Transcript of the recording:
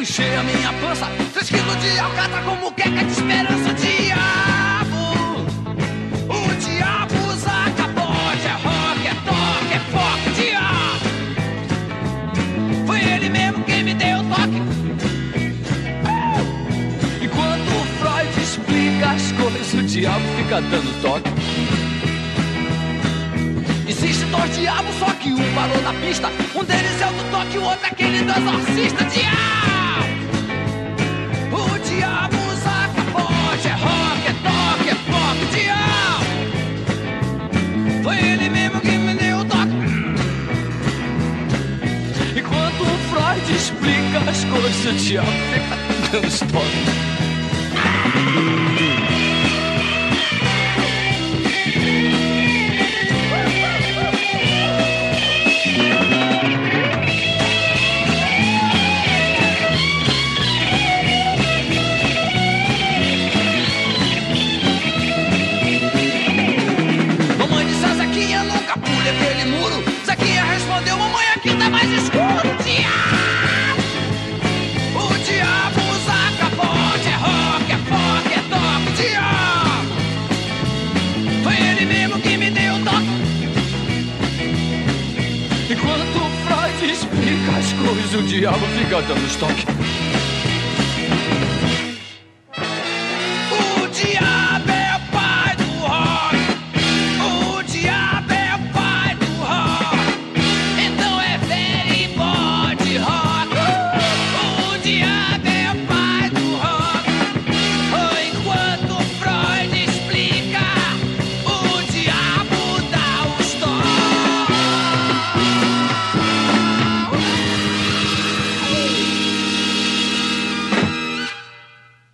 encher a minha pança. 3 quilos de alcatra como queca de esperança. O diabo usa capote. É rock, é toque, é foco, diabo. Foi ele mesmo quem me deu o toque. Enquanto o Freud explica as coisas, o diabo fica dando toque. Existe 2 diabos, só que um parou na pista. Um deles é o do toque, o outro é aquele do exorcista. Diabo! O diabo usa capote. É rock, é toque, é pop. Diabo! Foi ele mesmo que me deu o toque. Enquanto o Freud explica as coisas, o diabo fica dando os toques. Aquele muro, Zequinha respondeu: mamãe, aqui tá mais escuro. Diabo! O diabo usa capote. É rock, é pop, é top. Diabo! Foi ele mesmo que me deu o toque. Enquanto o Freud explica as coisas, o diabo fica dando os toques.